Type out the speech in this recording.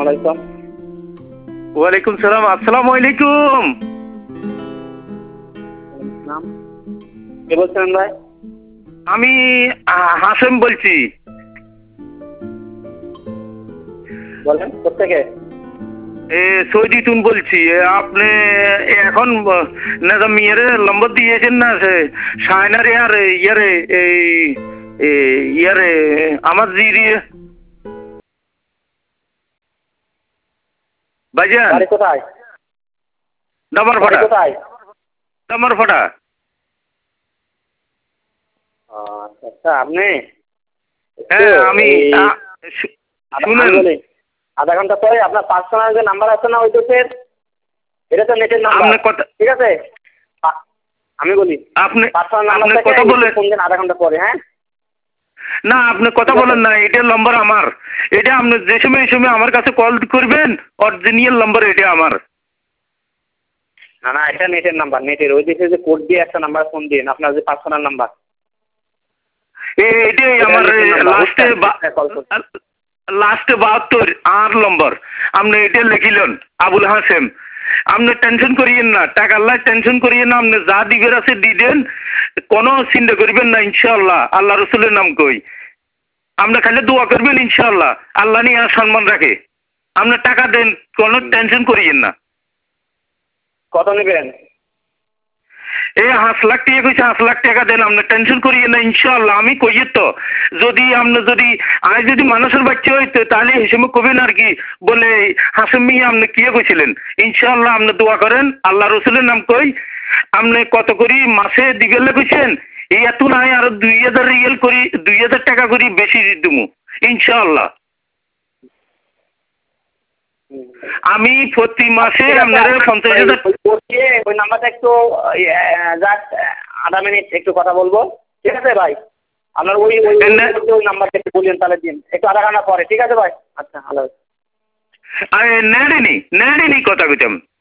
আলাইকুম। ওয়ালাইকুম সালাম। আসসালামু আলাইকুম। কে বলছেন ভাই? আমি হাসেম বলছি। বলেন কোথেকে? সৌদি তুন বলছি। আপনি এখন না মেয়ের নম্বর দিয়েছেন না শায়নারে আর ইয়ারে ইয়ারে আমার জিরি ভাইজান বাড়ি কোথায়? দামার বাড়ি ফাটা। কোথায়? দামার ফাটা। আচ্ছা আচ্ছা, আপনি হ্যাঁ আমি শুনেন। বলি আধা ঘন্টা পরে আপনার পার্সোনাল যে নাম্বার আছে না ওই দেশের, এটা তো নেটের নাম্বার, আপনি কথা ঠিক আছে? আমি বলি আপনি পার্সোনাল আপনি নাম্বার কথা থেকে বলেন ফোন দেন আধা ঘন্টা পরে। হ্যাঁ না, আপনি কথা বলেন না, এটার নম্বর আমার। এটা আপনি যে সময় এই সময় আমার কাছে কল করবেন, অরিজিনাল নম্বর এটা আমার। না না, এটা নেটের নাম্বার, নেটের ওই দেশে যে কোড দিয়ে একটা নাম্বার ফোন দিন, আপনার যে পার্সোনাল নাম্বার এটাই আমার লাস্টে 72 আর নম্বর। আপনি এটা লিখিলেন আবুল হাসেম। আপনি টেনশন করিয়েন না, টাকা আল্লাহ টেনশন করিয়েন না। আপনি যা দিবের আছে দিবেন, কোনো চিন্তা করবেন না ইনশাআল্লাহ। আল্লাহ রসুলের নাম কই, আপনি খালি দোয়া করবেন ইনশাআল্লাহ। আল্লাহ নিয়ে আর সম্মান রাখে। আপনি টাকা দেন, কোনো টেনশন করিয়েন না। কত নেবেন? 5 লাখ টাকা কইছে, 5 লাখ টাকা দেন। আপনি টেনশন করিয়েন না ইনশাআল্লাহ। আমি কইয়ে তো যদি আপনি যদি আজ যদি মানুষের বাচ্চা হইতো তাহলে হিসেবে কবেন আর কি বলে হাসেম মিয়া আপনি কি কইছিলেন। ইনশাআল্লাহ আপনি দোয়া করেন, আল্লাহ রসুলের নাম কই। আপনি কত করি মাসে দিবেলে কইছেন, এই এত নাই আর 2000 রিয়াল করি, 2000 টাকা করি বেশি দিমু ইনশাআল্লাহ। আমি প্রতি মাসে আপনার 50,000। ওই নাম্বারটা একটু জাস্ট আধা মিনিট একটু কথা বলবো, ঠিক আছে ভাই? আপনার ওই ওই ওই নাম্বারটা একটু বললেন, তাহলে দিন একটু আধা ঘন্টা পরে, ঠিক আছে ভাই? আচ্ছা, হ্যালো। নেড়িনি কথা কইতাম।